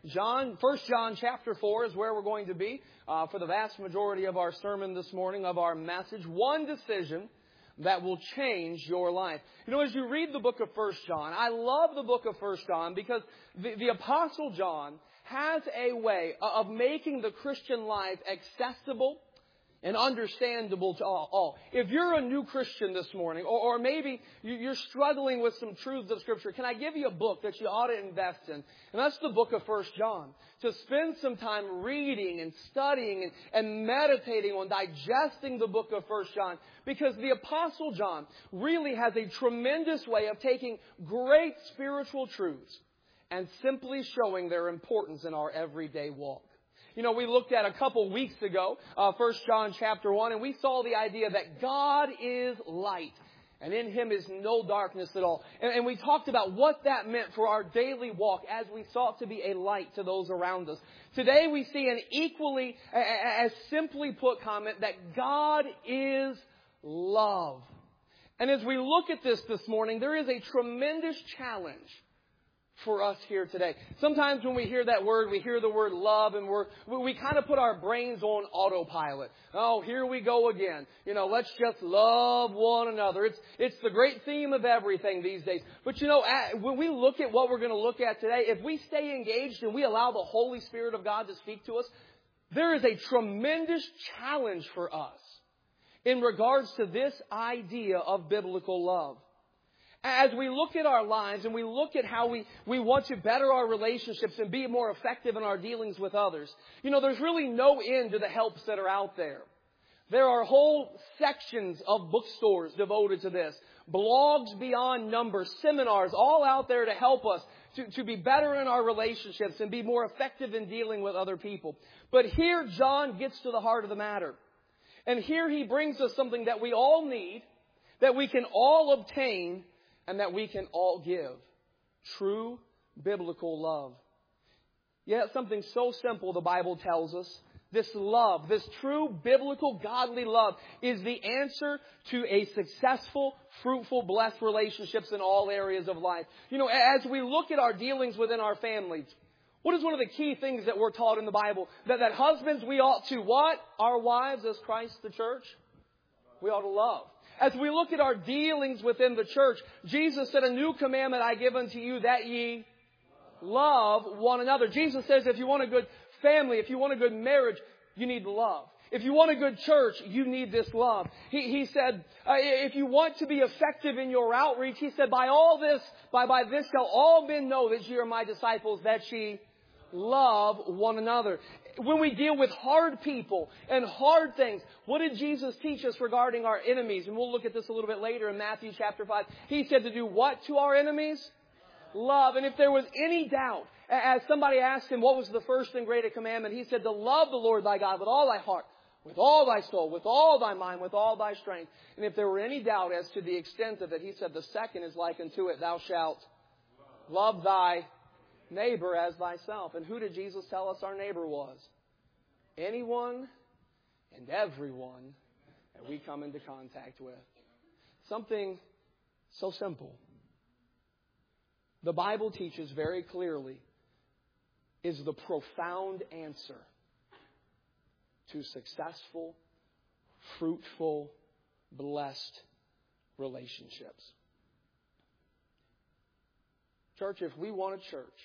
First John chapter 4 is where we're going to be for the vast majority of our sermon this morning, of our message. One decision that will change your life. You know, as you read the book of First John, I love the book of First John because the Apostle John has a way of making the Christian life accessible and understandable to all. If you're a new Christian this morning, or maybe you're struggling with some truths of Scripture, can I give you a book that you ought to invest in? And that's the book of 1 John. To spend some time reading and studying and meditating on digesting the book of 1 John. Because the Apostle John really has a tremendous way of taking great spiritual truths and simply showing their importance in our everyday walk. You know, we looked at a couple weeks ago, 1 John chapter 1, and we saw the idea that God is light, and in Him is no darkness at all. And we talked about what that meant for our daily walk as we sought to be a light to those around us. Today we see an equally, as simply put comment, that God is love. And as we look at this morning, there is a tremendous challenge for us here today. Sometimes when we hear that word, we hear the word love, and we kind of put our brains on autopilot. Oh, here we go again. You know, let's just love one another. It's the great theme of everything these days. But you know, when we look at what we're going to look at today, if we stay engaged and we allow the Holy Spirit of God to speak to us, there is a tremendous challenge for us in regards to this idea of biblical love. As we look at our lives and we look at how we want to better our relationships and be more effective in our dealings with others, you know, there's really no end to the helps that are out there. There are whole sections of bookstores devoted to this. Blogs beyond number, seminars, all out there to help us to be better in our relationships and be more effective in dealing with other people. But here John gets to the heart of the matter. And here he brings us something that we all need, that we can all obtain, and that we can all give. True biblical love. Yet something so simple, the Bible tells us. This love, this true biblical godly love, is the answer to a successful, fruitful, blessed relationships in all areas of life. You know, as we look at our dealings within our families, what is one of the key things that we're taught in the Bible? That husbands, we ought to what? Our wives as Christ the church? We ought to love. As we look at our dealings within the church, Jesus said, a new commandment I give unto you, that ye love one another. Jesus says if you want a good family, if you want a good marriage, you need love. If you want a good church, you need this love. He said, if you want to be effective in your outreach, He said, by this shall all men know that ye are my disciples, that ye love one another. When we deal with hard people and hard things, what did Jesus teach us regarding our enemies? And we'll look at this a little bit later in Matthew chapter 5. He said to do what to our enemies? Love. And if there was any doubt, as somebody asked Him what was the first and greatest commandment, He said to love the Lord thy God with all thy heart, with all thy soul, with all thy mind, with all thy strength. And if there were any doubt as to the extent of it, He said the second is like unto it, thou shalt love thy neighbor as thyself. And who did Jesus tell us our neighbor was? Anyone and everyone that we come into contact with. Something so simple. The Bible teaches very clearly is the profound answer to successful, fruitful, blessed relationships. Church, if we want a church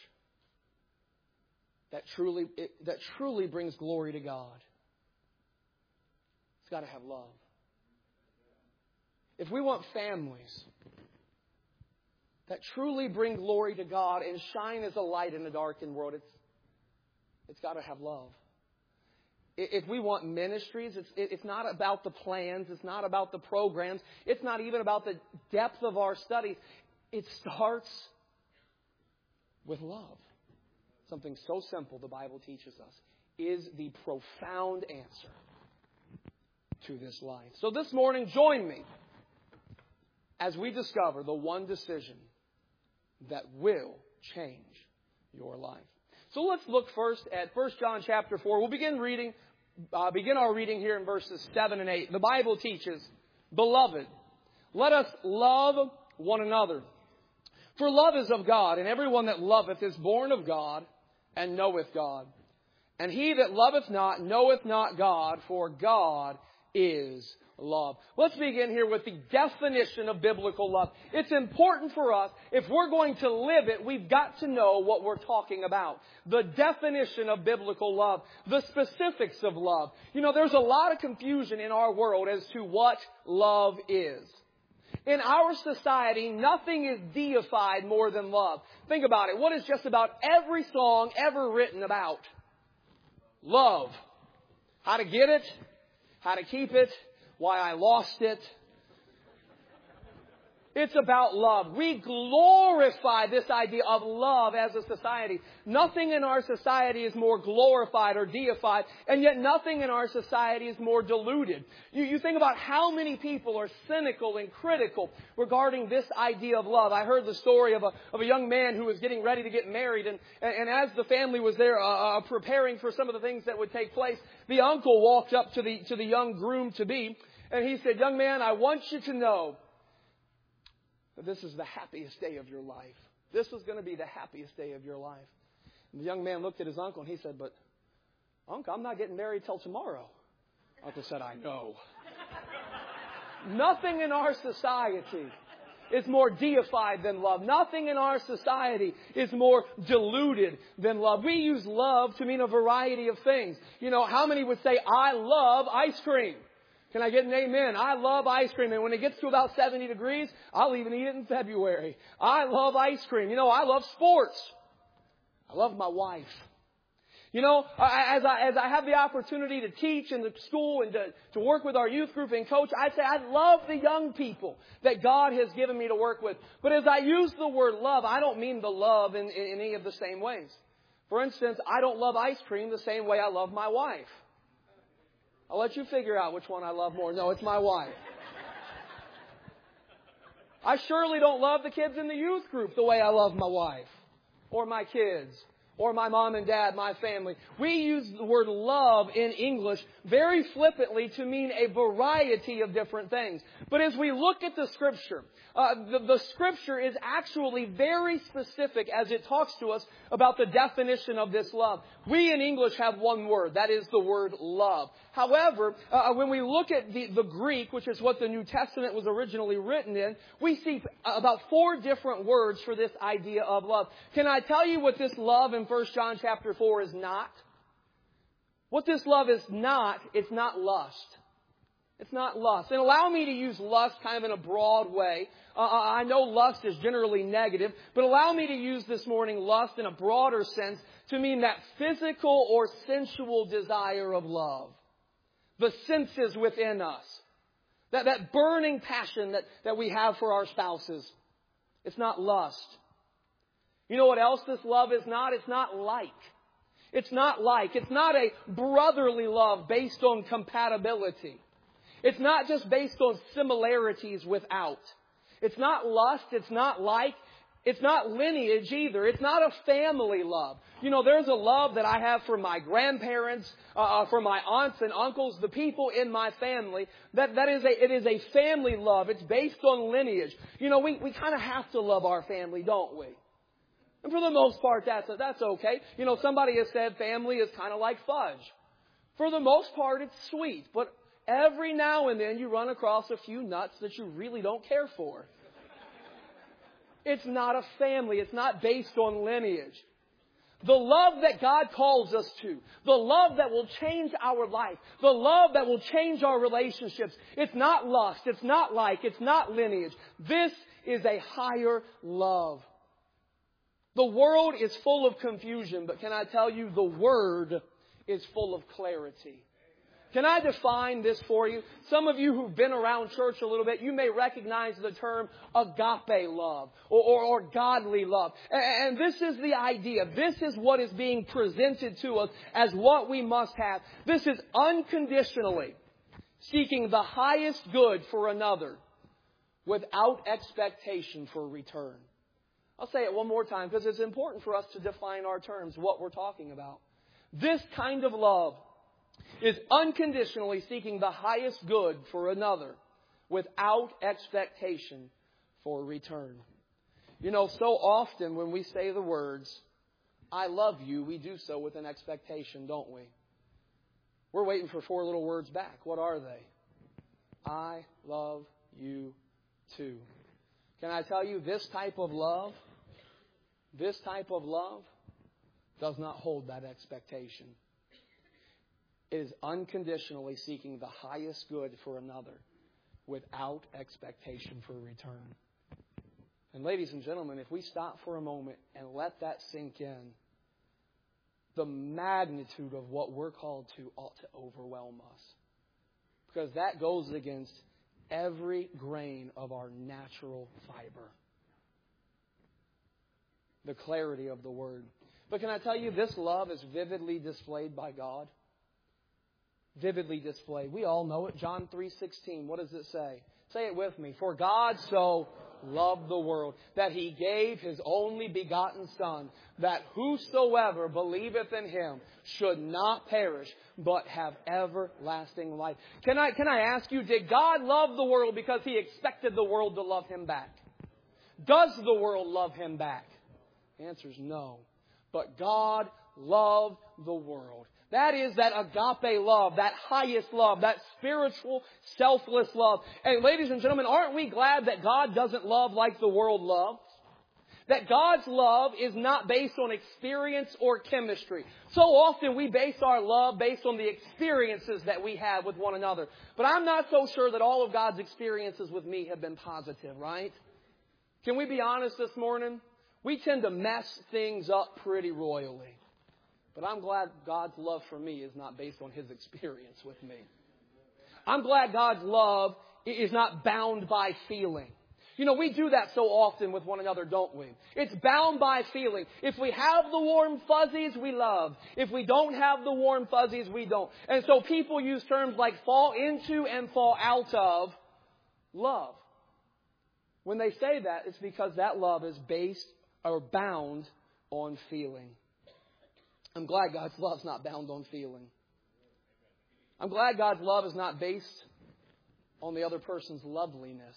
that truly brings glory to God, it's got to have love. If we want families that truly bring glory to God and shine as a light in a darkened world, it's got to have love. If we want ministries, it's not about the plans, it's not about the programs, it's not even about the depth of our studies. It starts with love. Something so simple, the Bible teaches us, is the profound answer to this life. So this morning, join me as we discover the one decision that will change your life. So let's look first at 1 John chapter 4. We'll begin our reading here in verses 7 and 8. The Bible teaches, Beloved, let us love one another. For love is of God, and everyone that loveth is born of God and knoweth God. And he that loveth not knoweth not God, for God is love. Let's begin here with the definition of biblical love. It's important for us, if we're going to live it, we've got to know what we're talking about. The definition of biblical love. The specifics of love. You know, there's a lot of confusion in our world as to what love is. In our society, nothing is deified more than love. Think about it. What is just about every song ever written about? Love. How to get it, how to keep it, why I lost it. It's about love. We glorify this idea of love as a society. Nothing in our society is more glorified or deified, and yet nothing in our society is more diluted. You think about how many people are cynical and critical regarding this idea of love. I heard the story of a young man who was getting ready to get married, and as the family was there preparing for some of the things that would take place, the uncle walked up to the young groom-to-be, and he said, "Young man, I want you to know that this is the happiest day of your life. This is going to be the happiest day of your life." And the young man looked at his uncle and he said, "But, Uncle, I'm not getting married till tomorrow." Uncle said, "I know." Nothing in our society is more deified than love. Nothing in our society is more diluted than love. We use love to mean a variety of things. You know, how many would say, "I love ice cream"? Can I get an amen? I love ice cream. And when it gets to about 70 degrees, I'll even eat it in February. I love ice cream. You know, I love sports. I love my wife. You know, as I have the opportunity to teach in the school and to work with our youth group and coach, I say I love the young people that God has given me to work with. But as I use the word love, I don't mean the love in any of the same ways. For instance, I don't love ice cream the same way I love my wife. I'll let you figure out which one I love more. No, it's my wife. I surely don't love the kids in the youth group the way I love my wife or my kids or my mom and dad, my family. We use the word love in English very flippantly to mean a variety of different things. But as we look at the Scripture, the Scripture is actually very specific as it talks to us about the definition of this love. We in English have one word, that is the word love. However, when we look at the Greek, which is what the New Testament was originally written in, we see about 4 different words for this idea of love. Can I tell you what this love in 1 John chapter 4 is not? What this love is not, it's not lust. It's not lust. And allow me to use lust kind of in a broad way. I know lust is generally negative, but allow me to use this morning lust in a broader sense to mean that physical or sensual desire of love. The senses within us. That burning passion that we have for our spouses. It's not lust. You know what else this love is not? It's not like. It's not like. It's not a brotherly love based on compatibility. It's not just based on similarities without. It's not lust. It's not like. It's not lineage either. It's not a family love. You know, there's a love that I have for my grandparents, for my aunts and uncles, the people in my family. It is a family love. It's based on lineage. You know, we kind of have to love our family, don't we? And for the most part, that's okay. You know, somebody has said family is kind of like fudge. For the most part, it's sweet. But every now and then you run across a few nuts that you really don't care for. It's not a family. It's not based on lineage. The love that God calls us to, the love that will change our life, the love that will change our relationships, it's not lust, it's not like, it's not lineage. This is a higher love. The world is full of confusion, but can I tell you, the Word is full of clarity. Can I define this for you? Some of you who've been around church a little bit, you may recognize the term agape love or godly love. And this is the idea. This is what is being presented to us as what we must have. This is unconditionally seeking the highest good for another without expectation for return. I'll say it one more time because it's important for us to define our terms, what we're talking about. This kind of love is unconditionally seeking the highest good for another without expectation for return. You know, so often when we say the words, I love you, we do so with an expectation, don't we? We're waiting for 4 little words back. What are they? I love you too. Can I tell you, this type of love does not hold that expectation. It is unconditionally seeking the highest good for another without expectation for return. And ladies and gentlemen, if we stop for a moment and let that sink in, the magnitude of what we're called to ought to overwhelm us. Because that goes against every grain of our natural fiber. The clarity of the Word. But can I tell you, this love is vividly displayed by God. Vividly displayed. We all know it. John 3:16. What does it say? Say it with me. For God so loved the world, that He gave His only begotten Son, that whosoever believeth in Him should not perish, but have everlasting life. Can I ask you, did God love the world because He expected the world to love Him back? Does the world love Him back? The answer is no. But God loved the world. That is that agape love, that highest love, that spiritual, selfless love. And ladies and gentlemen, aren't we glad that God doesn't love like the world loves? That God's love is not based on experience or chemistry. So often we base our love based on the experiences that we have with one another. But I'm not so sure that all of God's experiences with me have been positive, right? Can we be honest this morning? We tend to mess things up pretty royally. But I'm glad God's love for me is not based on His experience with me. I'm glad God's love is not bound by feeling. You know, we do that so often with one another, don't we? It's bound by feeling. If we have the warm fuzzies, we love. If we don't have the warm fuzzies, we don't. And so people use terms like fall into and fall out of love. When they say that, it's because that love is based or bound on feeling. I'm glad God's love is not bound on feeling. I'm glad God's love is not based on the other person's loveliness.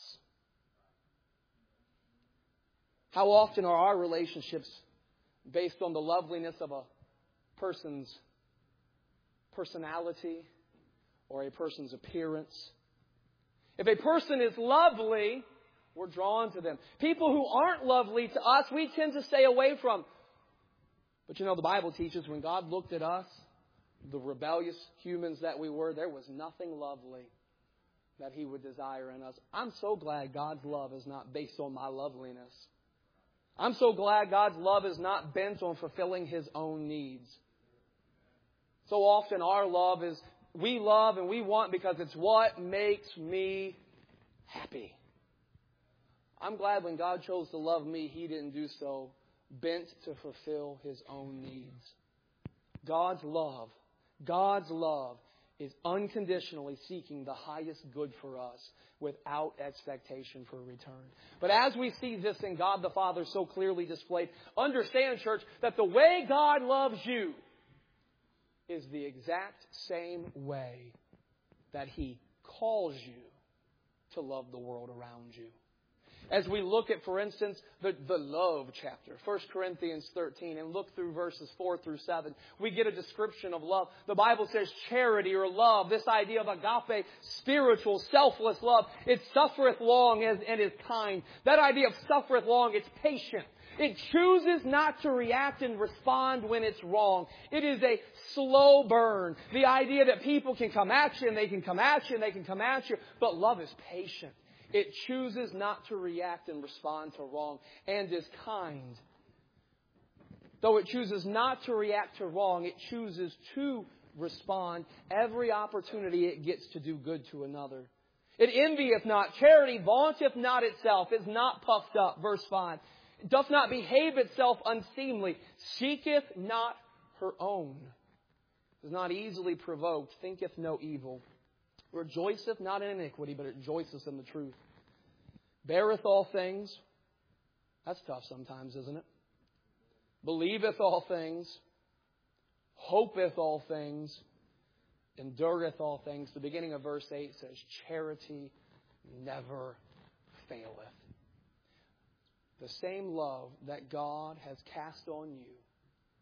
How often are our relationships based on the loveliness of a person's personality or a person's appearance? If a person is lovely, we're drawn to them. People who aren't lovely to us, we tend to stay away from. But you know, the Bible teaches when God looked at us, the rebellious humans that we were, there was nothing lovely that He would desire in us. I'm so glad God's love is not based on my loveliness. I'm so glad God's love is not bent on fulfilling His own needs. So often our love is, we love and we want because it's what makes me happy. I'm glad when God chose to love me, He didn't do so bent to fulfill His own needs. God's love is unconditionally seeking the highest good for us without expectation for return. But as we see this in God the Father so clearly displayed, understand, church, that the way God loves you is the exact same way that He calls you to love the world around you. As we look at, for instance, the love chapter, 1 Corinthians 13, and look through verses 4 through 7, we get a description of love. The Bible says charity or love, this idea of agape, spiritual, selfless love. It suffereth long and is kind. That idea of suffereth long, it's patient. It chooses not to react and respond when it's wrong. It is a slow burn. The idea that people can come at you and they can come at you and they can come at you, but love is patient. It chooses not to react and respond to wrong and is kind. Though it chooses not to react to wrong, it chooses to respond every opportunity it gets to do good to another. It envieth not. Charity vaunteth not itself, is not puffed up. Verse 5. It doth not behave itself unseemly, seeketh not her own, is not easily provoked, thinketh no evil. Rejoiceth not in iniquity, but rejoiceth in the truth. Beareth all things. That's tough sometimes, isn't it? Believeth all things. Hopeth all things. Endureth all things. The beginning of verse 8 says, charity never faileth. The same love that God has cast on you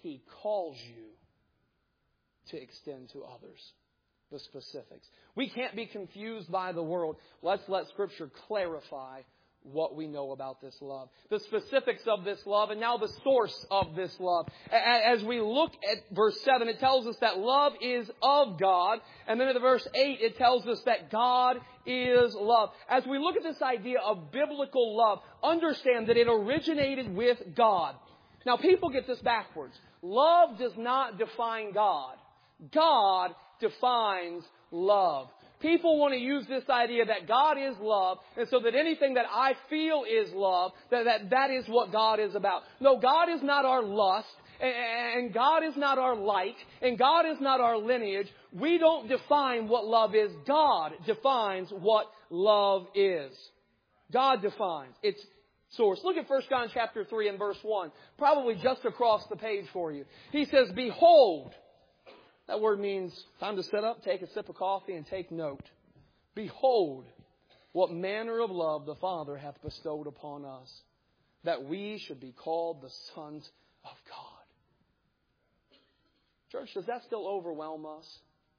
He calls you to extend to others. The specifics. We can't be confused by the world. Let's let Scripture clarify what we know about this love. The specifics of this love, and now the source of this love. As we look at verse 7, it tells us that love is of God. And then in verse 8, it tells us that God is love. As we look at this idea of biblical love, understand that it originated with God. Now, people get this backwards. Love does not define God. God defines love. People want to use this idea that God is love, and so that anything that I feel is love, that is what God is about. No, God is not our lust, and God is not our like, and God is not our lineage. We don't define what love is. God defines what love is. God defines its source. Look at 1 John chapter 3 and verse 1, probably just across the page for you. He says, "Behold," that word means time to sit up, take a sip of coffee, and take note. "Behold, what manner of love the Father hath bestowed upon us, that we should be called the sons of God." Church, does that still overwhelm us?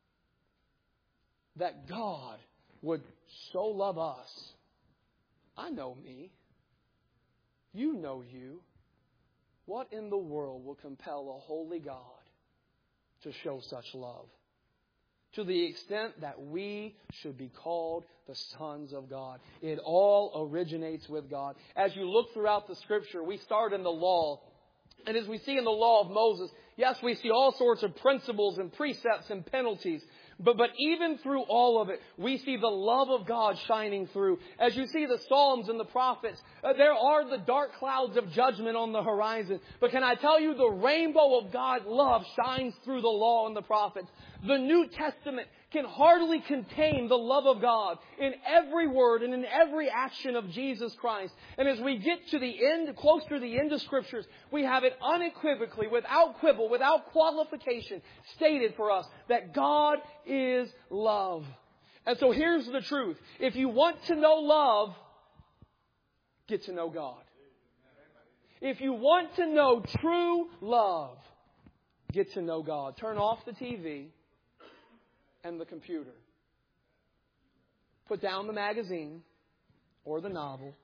That God would so love us. I know me. You know you. What in the world will compel a holy God to show such love? To the extent that we should be called the sons of God. It all originates with God. As you look throughout the Scripture, we start in the law. And as we see in the law of Moses, yes, we see all sorts of principles and precepts and penalties. But even through all of it, we see the love of God shining through. As you see the Psalms and the prophets, there are the dark clouds of judgment on the horizon. But can I tell you, the rainbow of God's love shines through the law and the prophets. The New Testament can hardly contain the love of God in every word and in every action of Jesus Christ. And as we get to the end, close to the end of Scriptures, we have it unequivocally, without quibble, without qualification, stated for us that God is love. And so here's the truth. If you want to know love, get to know God. If you want to know true love, get to know God. Turn off the TV and the computer. Put down the magazine or the novel.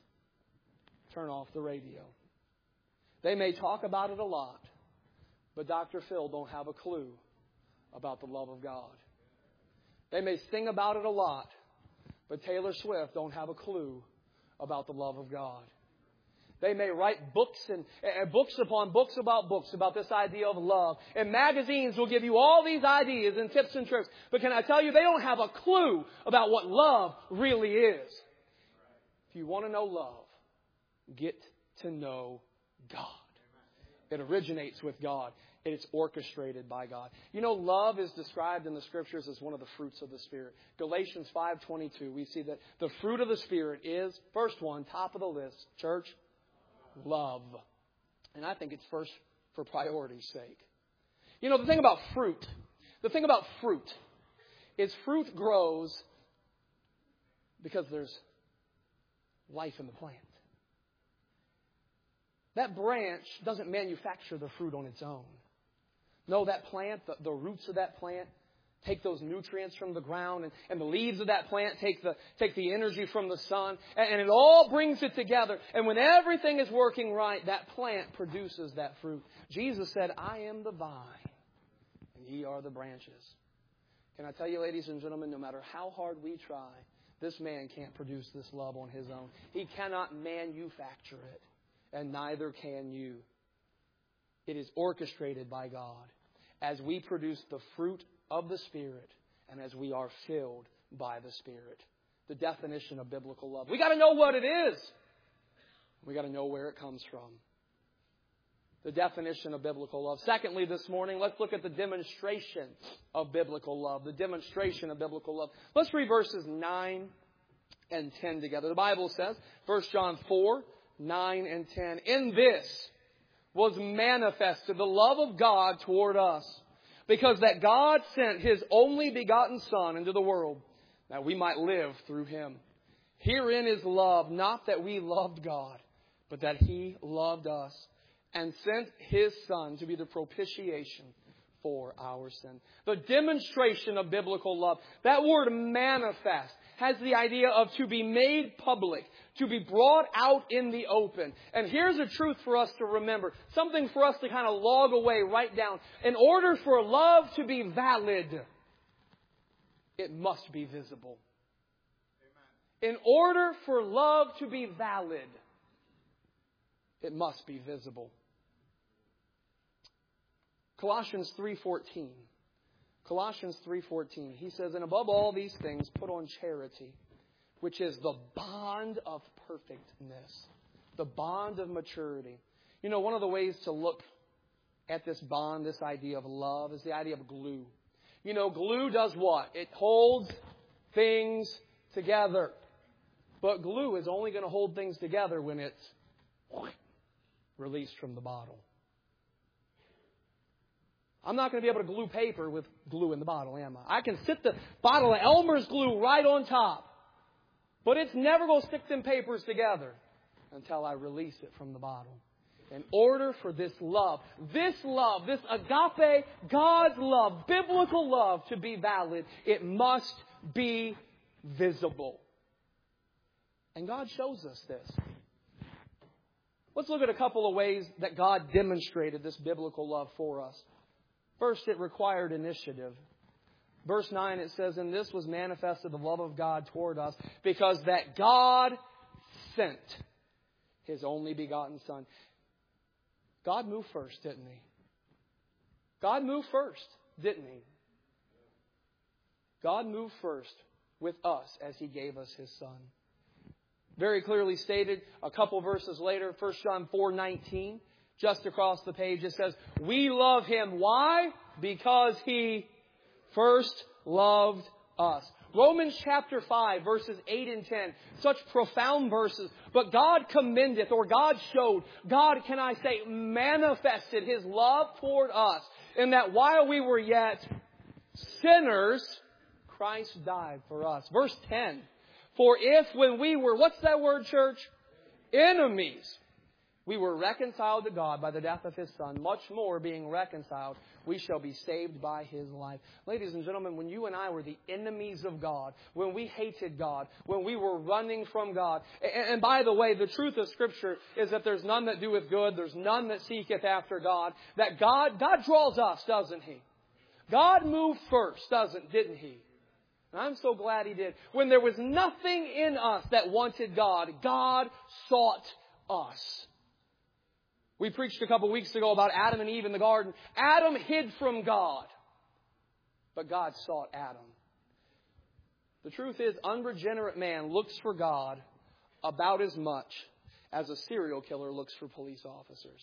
Turn off the radio. They may talk about it a lot, but Dr. Phil don't have a clue about the love of God. They may sing about it a lot, but Taylor Swift don't have a clue about the love of God. They may write books and books upon books about this idea of love. And magazines will give you all these ideas and tips and tricks. But can I tell you, they don't have a clue about what love really is. If you want to know love, get to know God. It originates with God. It is orchestrated by God. You know, love is described in the Scriptures as one of the fruits of the Spirit. Galatians 5:22, we see that the fruit of the Spirit is, first one, top of the list, church, love. And I think it's first for priority's sake. You know, the thing about fruit is fruit grows because there's life in the plant. That branch doesn't manufacture the fruit on its own. No, that plant, the roots of that plant, take those nutrients from the ground, and the leaves of that plant take the energy from the sun, and it all brings it together. And when everything is working right, that plant produces that fruit. Jesus said, "I am the vine, and ye are the branches." Can I tell you, ladies and gentlemen, no matter how hard we try, this man can't produce this love on his own. He cannot manufacture it, and neither can you. It is orchestrated by God as we produce the fruit of the Spirit and as we are filled by the Spirit. The definition of biblical love. We got to know what it is. We got to know where it comes from. The definition of biblical love. Secondly, this morning, let's look at the demonstration of biblical love. The demonstration of biblical love. Let's read verses 9 and 10 together. The Bible says, 1 John 4, 9 and 10, "In this was manifested the love of God toward us, because that God sent His only begotten Son into the world, that we might live through Him. Herein is love, not that we loved God, but that He loved us and sent His Son to be the propitiation for our sin. The demonstration of biblical love. That word manifest has the idea of to be made public, to be brought out in the open. And here's a truth for us to remember. Something for us to kind of log away, write down. In order for love to be valid, it must be visible. In order for love to be valid, it must be visible. Colossians 3:14. Colossians 3:14. He says, and above all these things, put on charity, which is the bond of perfectness, the bond of maturity. You know, one of the ways to look at this bond, this idea of love, is the idea of glue. You know, glue does what? It holds things together. But glue is only going to hold things together when it's released from the bottle. I'm not going to be able to glue paper with glue in the bottle, am I? I can sit the bottle of Elmer's glue right on top. But it's never going to stick them papers together until I release it from the bottle. In order for this love, this agape, God's love, biblical love to be valid, it must be visible. And God shows us this. Let's look at a couple of ways that God demonstrated this biblical love for us. First, it required initiative. Verse 9, it says, and this was manifested the love of God toward us, because that God sent His only begotten Son. God moved first, didn't He? God moved first, didn't He? God moved first with us as He gave us His Son. Very clearly stated a couple verses later, 1 John 4:19. Just across the page, it says, we love Him. Why? Because He first loved us. Romans chapter 5, verses 8 and 10. Such profound verses. But God commendeth, or God showed, God, can I say, manifested His love toward us, in that while we were yet sinners, Christ died for us. Verse 10. For if when we were, what's that word, church? Enemies. We were reconciled to God by the death of His Son. Much more, being reconciled, we shall be saved by His life. Ladies and gentlemen, when you and I were the enemies of God, when we hated God, when we were running from God, and by the way, the truth of Scripture is that there's none that doeth good, there's none that seeketh after God, that God draws us, doesn't He? God moved first, didn't He? And I'm so glad He did. When there was nothing in us that wanted God, God sought us. We preached a couple weeks ago about Adam and Eve in the garden. Adam hid from God, but God sought Adam. The truth is, unregenerate man looks for God about as much as a serial killer looks for police officers.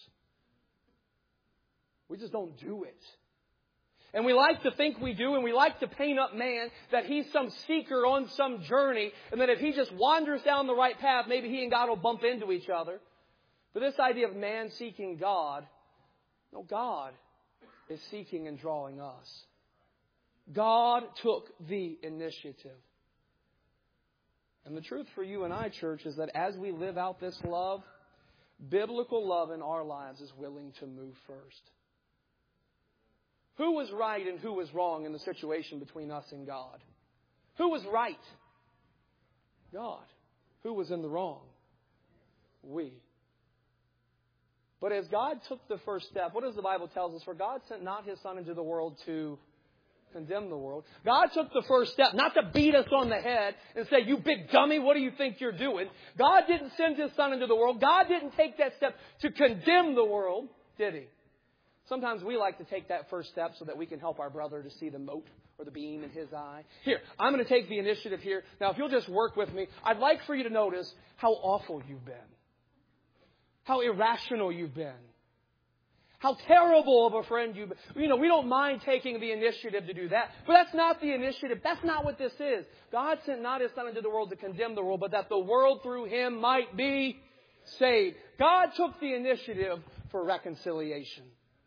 We just don't do it. And we like to think we do, and we like to paint up man that he's some seeker on some journey, and that if he just wanders down the right path, maybe he and God will bump into each other. But this idea of man seeking God, no, God is seeking and drawing us. God took the initiative. And the truth for you and I, church, is that as we live out this love, biblical love in our lives is willing to move first. Who was right and who was wrong in the situation between us and God? Who was right? God. Who was in the wrong? We. But as God took the first step, what does the Bible tell us? For God sent not His Son into the world to condemn the world. God took the first step, not to beat us on the head and say, you big dummy, what do you think you're doing? God didn't send His Son into the world. God didn't take that step to condemn the world, did He? Sometimes we like to take that first step so that we can help our brother to see the mote or the beam in his eye. Here, I'm going to take the initiative here. Now, if you'll just work with me, I'd like for you to notice how awful you've been. How irrational you've been. How terrible of a friend you've been. You know, we don't mind taking the initiative to do that. But that's not the initiative. That's not what this is. God sent not His Son into the world to condemn the world, but that the world through Him might be saved. God took the initiative for reconciliation.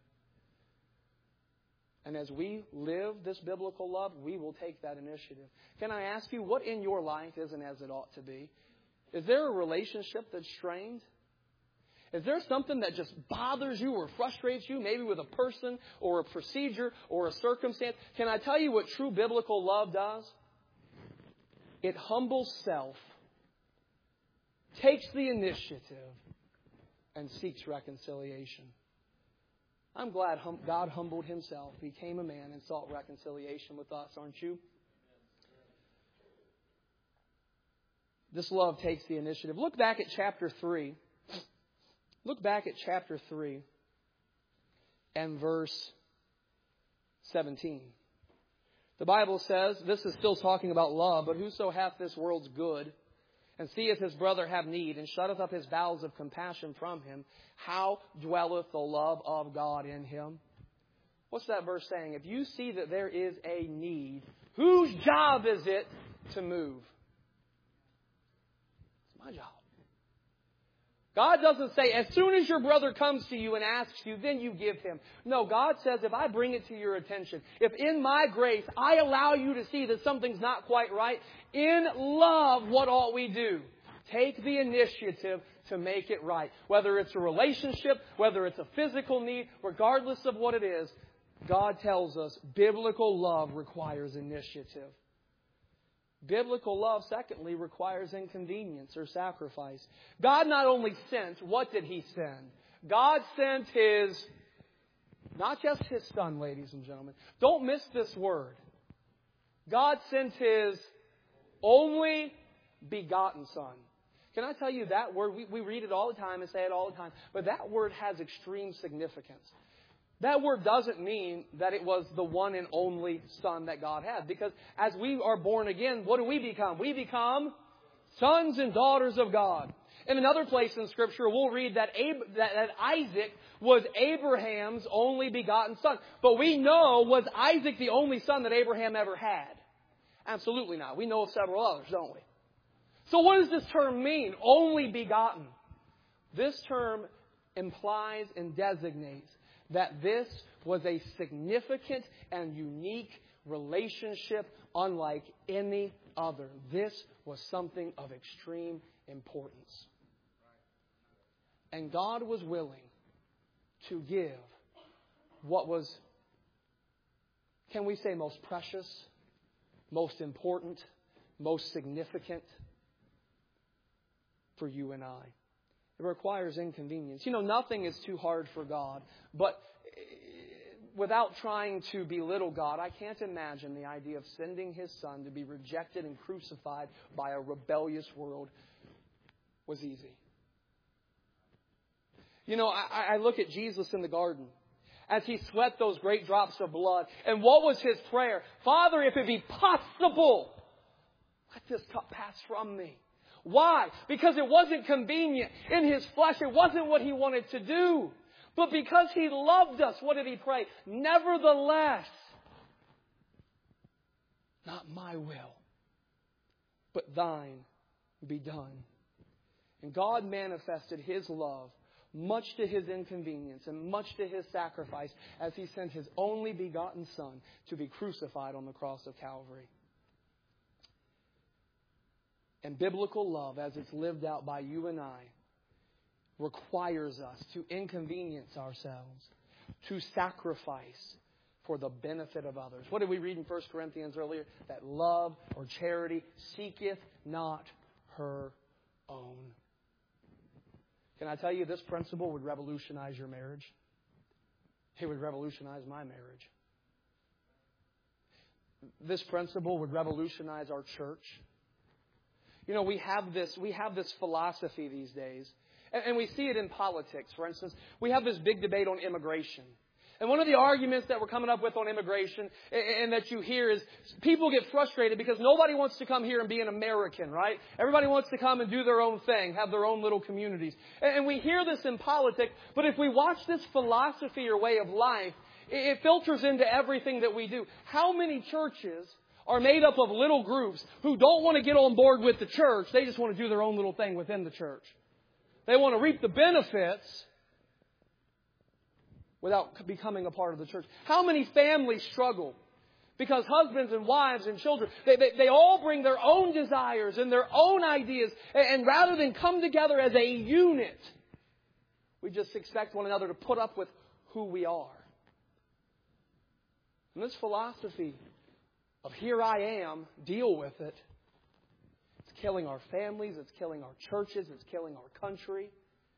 And as we live this biblical love, we will take that initiative. Can I ask you, what in your life isn't as it ought to be? Is there a relationship that's strained? Is there something that just bothers you or frustrates you, maybe with a person or a procedure or a circumstance? Can I tell you what true biblical love does? It humbles self, takes the initiative, and seeks reconciliation. I'm glad God humbled Himself, became a man, and sought reconciliation with us, aren't you? This love takes the initiative. Look back at chapter 3. Look back at chapter 3 and verse 17. The Bible says, this is still talking about love, but whoso hath this world's good, and seeth his brother have need, and shutteth up his bowels of compassion from him, how dwelleth the love of God in him? What's that verse saying? If you see that there is a need, whose job is it to move? It's my job. God doesn't say, as soon as your brother comes to you and asks you, then you give him. No, God says, if I bring it to your attention, if in my grace I allow you to see that something's not quite right, in love, what ought we do? Take the initiative to make it right. Whether it's a relationship, whether it's a physical need, regardless of what it is, God tells us biblical love requires initiative. Biblical love, secondly, requires inconvenience or sacrifice. God not only sent, what did He send? God sent His, not just His Son, ladies and gentlemen. Don't miss this word. God sent His only begotten Son. Can I tell you that word? We read it all the time and say it all the time. But that word has extreme significance. That word doesn't mean that it was the one and only Son that God had. Because as we are born again, what do we become? We become sons and daughters of God. In another place in Scripture, we'll read that Isaac was Abraham's only begotten son. But we know, was Isaac the only son that Abraham ever had? Absolutely not. We know of several others, don't we? So what does this term mean? Only begotten. This term implies and designates that this was a significant and unique relationship unlike any other. This was something of extreme importance. And God was willing to give what was, can we say, most precious, most important, most significant for you and I. It requires inconvenience. You know, nothing is too hard for God. But without trying to belittle God, I can't imagine the idea of sending His Son to be rejected and crucified by a rebellious world was easy. You know, I look at Jesus in the garden as He sweat those great drops of blood. And what was His prayer? Father, if it be possible, let this cup pass from me. Why? Because it wasn't convenient in His flesh. It wasn't what He wanted to do. But because He loved us, what did He pray? Nevertheless, not my will, but thine be done. And God manifested His love, much to His inconvenience and much to His sacrifice, as He sent His only begotten Son to be crucified on the cross of Calvary. And biblical love, as it's lived out by you and I, requires us to inconvenience ourselves, to sacrifice for the benefit of others. What did we read in 1 Corinthians earlier? That love or charity seeketh not her own. Can I tell you, this principle would revolutionize your marriage? It would revolutionize my marriage. This principle would revolutionize our church. You know, we have this philosophy these days, and we see it in politics. For instance, we have this big debate on immigration. And one of the arguments that we're coming up with on immigration and that you hear is people get frustrated because nobody wants to come here and be an American, right? Everybody wants to come and do their own thing, have their own little communities. And we hear this in politics, but if we watch this philosophy or way of life, it filters into everything that we do. How many churches are made up of little groups who don't want to get on board with the church? They just want to do their own little thing within the church. They want to reap the benefits without becoming a part of the church. How many families struggle because husbands and wives and children, they all bring their own desires and their own ideas. And rather than come together as a unit, We just expect one another to put up with who we are. And this philosophy of here I am, deal with it, it's killing our families, it's killing our churches, it's killing our country.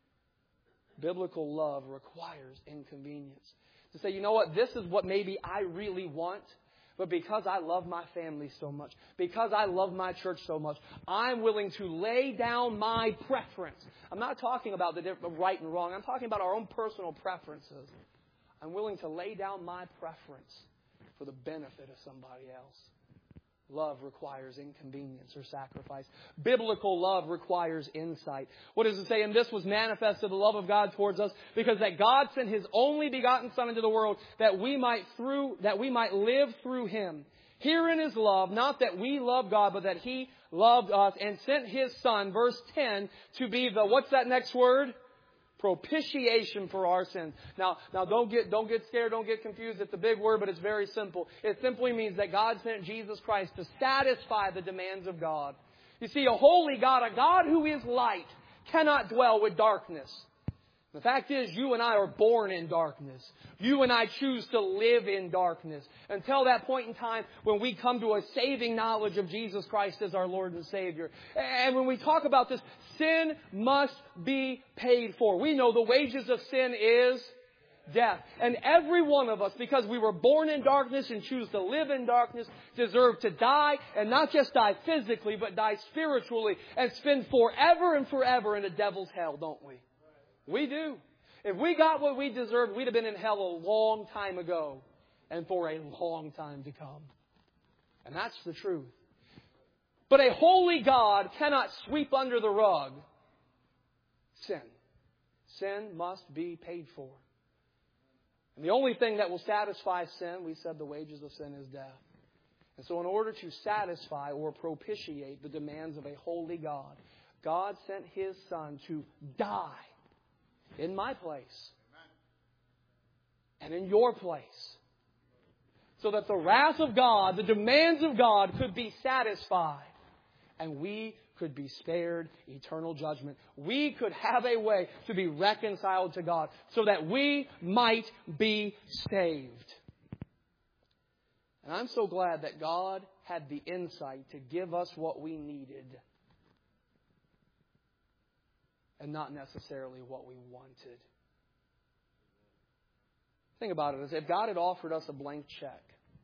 Biblical love requires inconvenience. To say, you know what, this is what maybe I really want, but because I love my family so much, because I love my church so much, I'm willing to lay down my preference. I'm not talking about the right and wrong. I'm talking about our own personal preferences. I'm willing to lay down my preference for the benefit of somebody else. Love requires inconvenience or sacrifice. Biblical love requires insight. What does it say? And this was manifested the love of God towards us, because that God sent His only begotten Son into the world that we might live through Him. Herein is love, not that we love God, but that He loved us and sent His Son, verse 10, to be the, what's that next word? Propitiation for our sins. Now don't get scared, don't get confused. It's a big word, but it's very simple. It simply means that God sent Jesus Christ to satisfy the demands of God. You see, a holy God, a God who is light, cannot dwell with darkness. The fact is, you and I are born in darkness. You and I choose to live in darkness until that point in time when we come to a saving knowledge of Jesus Christ as our Lord and Savior. And when we talk about this, sin must be paid for. We know the wages of sin is death. And every one of us, because we were born in darkness and choose to live in darkness, deserve to die, and not just die physically, but die spiritually and spend forever and forever in the devil's hell, don't we? We do. If we got what we deserved, we'd have been in hell a long time ago and for a long time to come. And that's the truth. But a holy God cannot sweep under the rug sin. Sin must be paid for. And the only thing that will satisfy sin, we said the wages of sin is death. And so in order to satisfy or propitiate the demands of a holy God, God sent His Son to die in my place and in your place, so that the wrath of God, the demands of God, could be satisfied and we could be spared eternal judgment. We could have a way to be reconciled to God so that we might be saved. And I'm so glad that God had the insight to give us what we needed and not necessarily what we wanted. Think about it. As if God had offered us a blank check,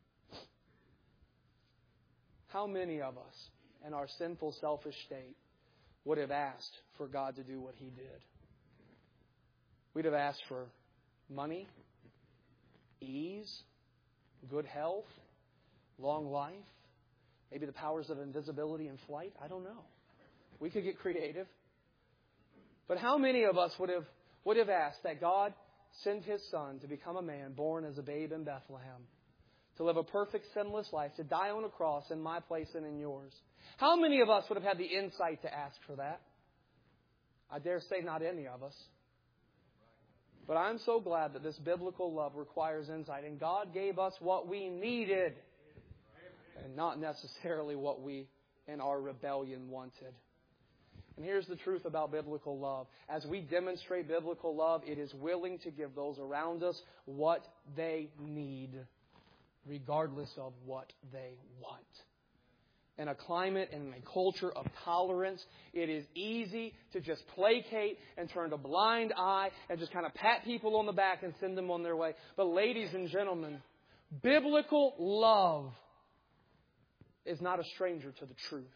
how many of us in our sinful, selfish state would have asked for God to do what He did? We'd have asked for money, ease, good health, long life, maybe the powers of invisibility and flight. I don't know. We could get creative. But how many of us would have asked that God send His Son to become a man born as a babe in Bethlehem, to live a perfect, sinless life, to die on a cross in my place and in yours? How many of us would have had the insight to ask for that? I dare say not any of us. But I'm so glad that this biblical love requires insight. And God gave us what we needed and not necessarily what we in our rebellion wanted. And here's the truth about biblical love. As we demonstrate biblical love, it is willing to give those around us what they need, regardless of what they want. In a climate and in a culture of tolerance, it is easy to just placate and turn a blind eye and just kind of pat people on the back and send them on their way. But ladies and gentlemen, biblical love is not a stranger to the truth.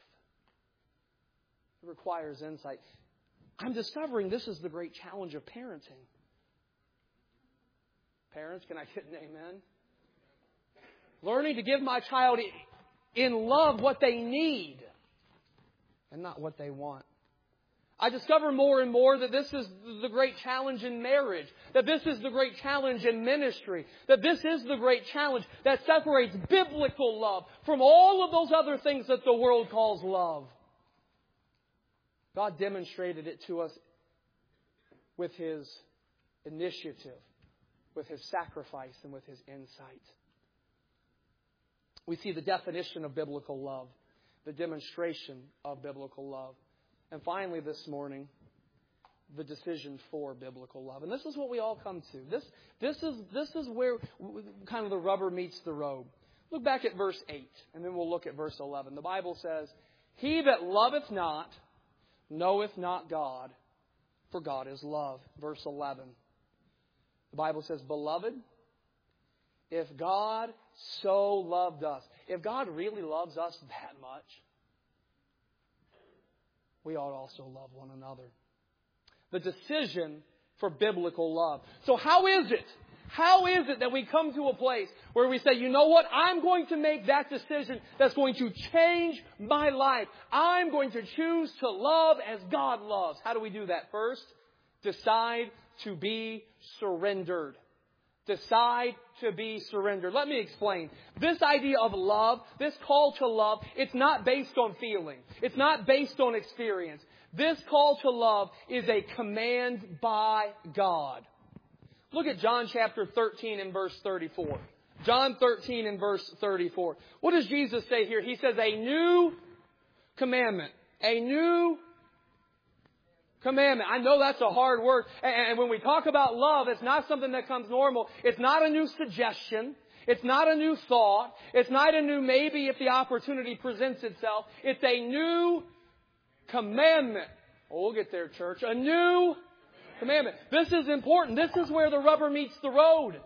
It requires insight. I'm discovering this is the great challenge of parenting. Parents, can I get an amen? Learning to give my child in love what they need and not what they want. I discover more and more that this is the great challenge in marriage, that this is the great challenge in ministry, that this is the great challenge that separates biblical love from all of those other things that the world calls love. God demonstrated it to us with His initiative, with His sacrifice, and with His insight. We see the definition of biblical love, the demonstration of biblical love. And finally this morning, the decision for biblical love. And this is what we all come to. This is where kind of the rubber meets the road. Look back at verse 8, and then we'll look at verse 11. The Bible says, "He that loveth not knoweth not God, for God is love." Verse 11. The Bible says, "Beloved, if God so loved us," if God really loves us that much, we ought also love one another. The decision for biblical love. So how is it? How is it that we come to a place where we say, you know what? I'm going to make that decision that's going to change my life. I'm going to choose to love as God loves. How do we do that? First, decide to be surrendered. Decide to be surrendered. Let me explain. This idea of love, this call to love, it's not based on feeling. It's not based on experience. This call to love is a command by God. Look at John chapter 13 and verse 34. John 13 and verse 34. What does Jesus say here? He says, "A new commandment." A new commandment. I know that's a hard word. And when we talk about love, it's not something that comes normal. It's not a new suggestion. It's not a new thought. It's not a new maybe if the opportunity presents itself. It's a new commandment. Oh, we'll get there, church. A new commandment. This is important. This is where the rubber meets the road.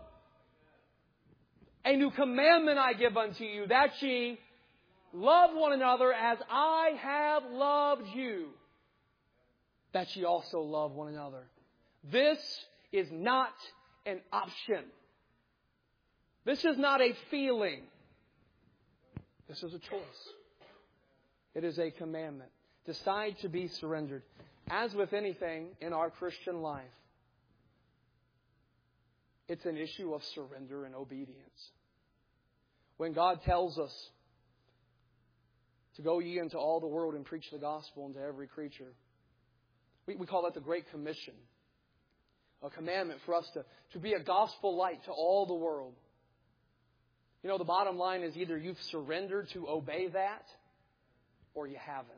"A new commandment I give unto you, that ye love one another as I have loved you, that ye also love one another." This is not an option. This is not a feeling. This is a choice. It is a commandment. Decide to be surrendered. As with anything in our Christian life, it's an issue of surrender and obedience. When God tells us to go ye into all the world and preach the gospel unto every creature, we call that the Great Commission. A commandment for us to be a gospel light to all the world. You know, the bottom line is either you've surrendered to obey that or you haven't.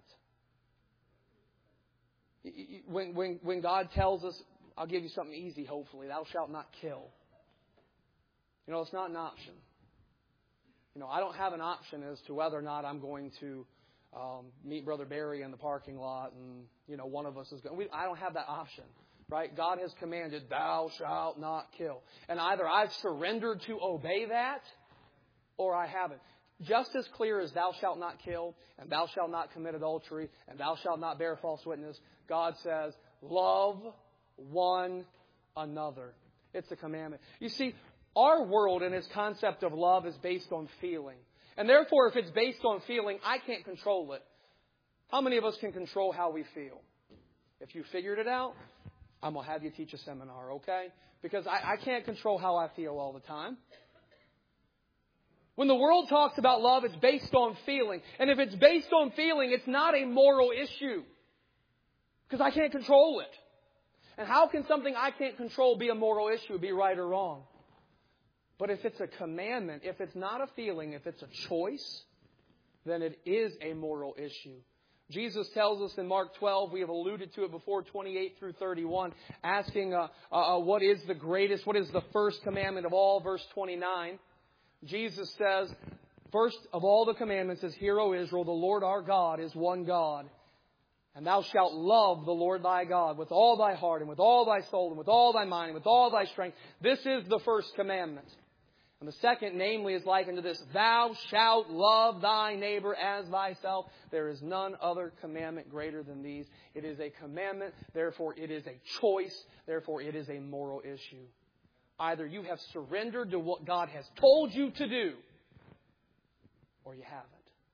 When God tells us, I'll give you something easy, hopefully, "Thou shalt not kill." You know, it's not an option. You know, I don't have an option as to whether or not I'm going to meet Brother Barry in the parking lot and, you know, one of us is going. I don't have that option, right? God has commanded, "Thou shalt not kill." And either I've surrendered to obey that or I haven't. Just as clear as "thou shalt not kill" and "thou shalt not commit adultery" and "thou shalt not bear false witness," God says, love one another. It's a commandment. You see, our world and its concept of love is based on feeling. And therefore, if it's based on feeling, I can't control it. How many of us can control how we feel? If you figured it out, I'm going to have you teach a seminar, okay? Because I can't control how I feel all the time. When the world talks about love, it's based on feeling. And if it's based on feeling, it's not a moral issue. Because I can't control it. And how can something I can't control be a moral issue, be right or wrong? But if it's a commandment, if it's not a feeling, if it's a choice, then it is a moral issue. Jesus tells us in Mark 12, we have alluded to it before, 28 through 31, asking what is the greatest, what is the first commandment of all, verse 29. Jesus says, "First of all the commandments is, Hear, O Israel, the Lord our God is one God. And thou shalt love the Lord thy God with all thy heart and with all thy soul and with all thy mind and with all thy strength." This is the first commandment. And the second, namely, is likened to this: "Thou shalt love thy neighbor as thyself." There is none other commandment greater than these. It is a commandment, therefore it is a choice, therefore it is a moral issue. Either you have surrendered to what God has told you to do, or you haven't.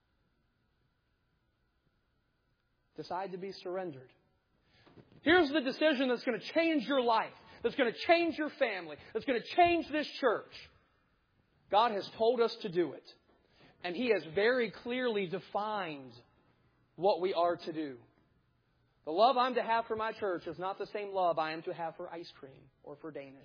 Decide to be surrendered. Here's the decision that's going to change your life, that's going to change your family, that's going to change this church. God has told us to do it. And He has very clearly defined what we are to do. The love I'm to have for my church is not the same love I am to have for ice cream or for Danish.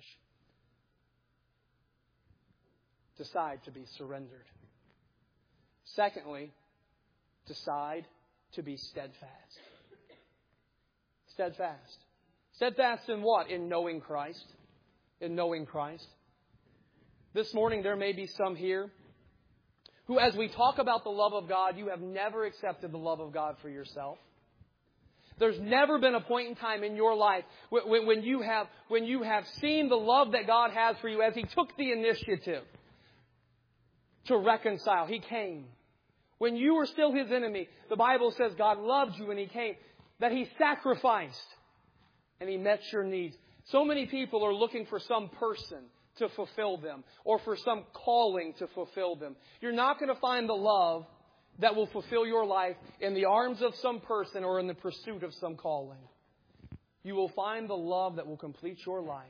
Decide to be surrendered. Secondly, decide to be steadfast. Steadfast. Steadfast in what? In knowing Christ. In knowing Christ. This morning there may be some here who, as we talk about the love of God, you have never accepted the love of God for yourself. There's never been a point in time in your life when you have seen the love that God has for you as He took the initiative to reconcile. He came. When you were still His enemy, the Bible says God loved you and He came. That He sacrificed and He met your needs. So many people are looking for some person to fulfill them or for some calling to fulfill them. You're not going to find the love that will fulfill your life in the arms of some person or in the pursuit of some calling. You will find the love that will complete your life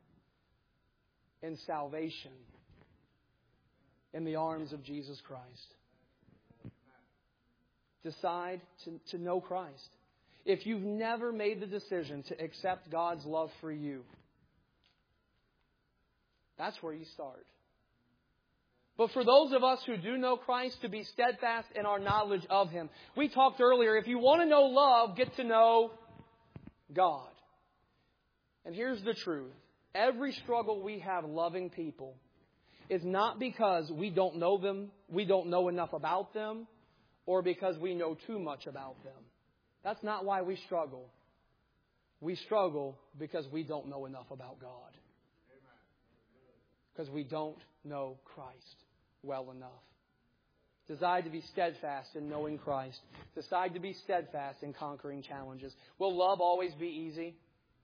in salvation in the arms of Jesus Christ. Decide to know Christ. If you've never made the decision to accept God's love for you, that's where you start. But for those of us who do know Christ, to be steadfast in our knowledge of Him. We talked earlier, if you want to know love, get to know God. And here's the truth. Every struggle we have loving people is not because we don't know them, we don't know enough about them, or because we know too much about them. That's not why we struggle. We struggle because we don't know enough about God. Because we don't know Christ well enough. Decide to be steadfast in knowing Christ. Decide to be steadfast in conquering challenges. Will love always be easy?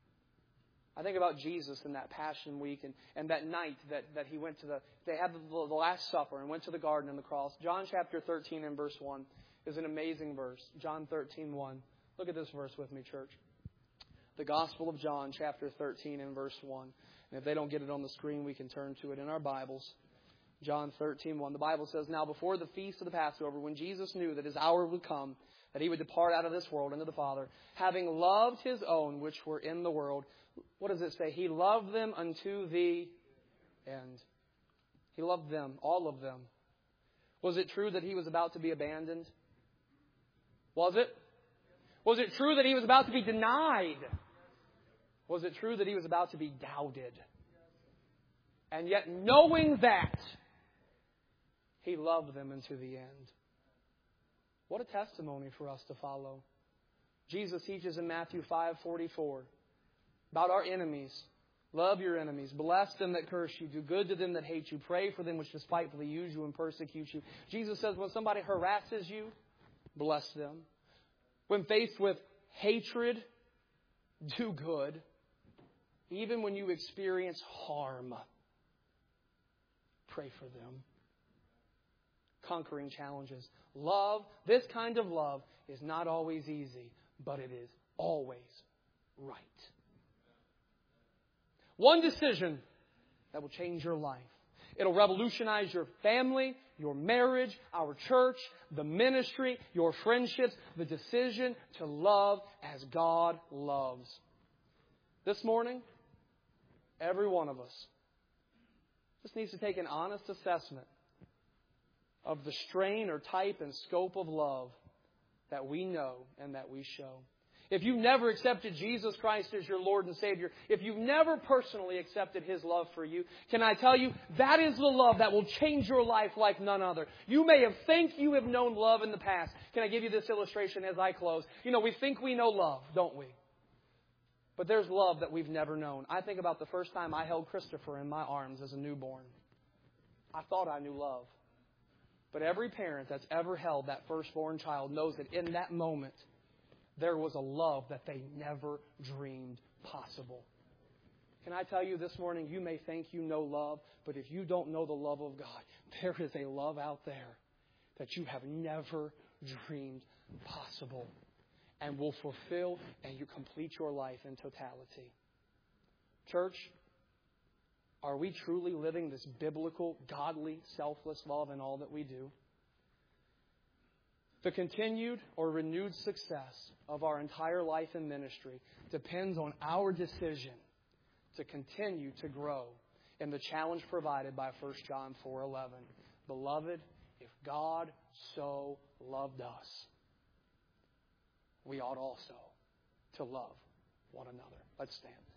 I think about Jesus in that Passion Week and that night that He went to they had the Last Supper and went to the garden and the cross. John chapter 13 and verse 1 is an amazing verse. John 13:1. Look at this verse with me, church. The Gospel of John chapter 13 and verse 1. And if they don't get it on the screen, we can turn to it in our Bibles. John 13:1. The Bible says, "Now before the feast of the Passover, when Jesus knew that His hour would come, that He would depart out of this world into the Father, having loved His own which were in the world," what does it say? He loved them unto the end. He loved them, all of them. Was it true that He was about to be abandoned? Was it? Was it true that He was about to be denied? Was it true that He was about to be doubted? And yet, knowing that, He loved them unto the end. What a testimony for us to follow. Jesus teaches in Matthew 5:44 about our enemies. Love your enemies. Bless them that curse you. Do good to them that hate you. Pray for them which despitefully use you and persecute you. Jesus says when somebody harasses you, bless them. When faced with hatred, do good. Even when you experience harm, pray for them. Conquering challenges. Love, this kind of love, is not always easy, but it is always right. One decision that will change your life. It'll revolutionize your family, your marriage, our church, the ministry, your friendships, the decision to love as God loves. This morning, every one of us just needs to take an honest assessment of the strain or type and scope of love that we know and that we show. If you've never accepted Jesus Christ as your Lord and Savior, if you've never personally accepted His love for you, can I tell you, that is the love that will change your life like none other. You may think you have known love in the past. Can I give you this illustration as I close? You know, we think we know love, don't we? But there's love that we've never known. I think about the first time I held Christopher in my arms as a newborn. I thought I knew love. But every parent that's ever held that firstborn child knows that in that moment, there was a love that they never dreamed possible. Can I tell you this morning, you may think you know love, but if you don't know the love of God, there is a love out there that you have never dreamed possible and will fulfill and you complete your life in totality. Church, are we truly living this biblical, godly, selfless love in all that we do? The continued or renewed success of our entire life and ministry depends on our decision to continue to grow in the challenge provided by 1 John 4:11. Beloved, if God so loved us, we ought also to love one another. Let's stand.